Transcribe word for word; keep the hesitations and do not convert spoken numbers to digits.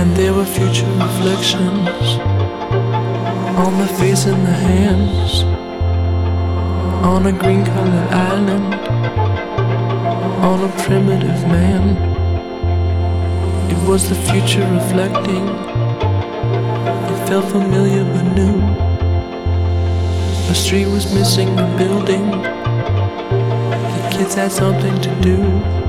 And there were future reflections on the face and the hands, on a green colored island, on a primitive man. It was the future reflecting. It felt familiar but new. The street was missing a building. The kids had something to do.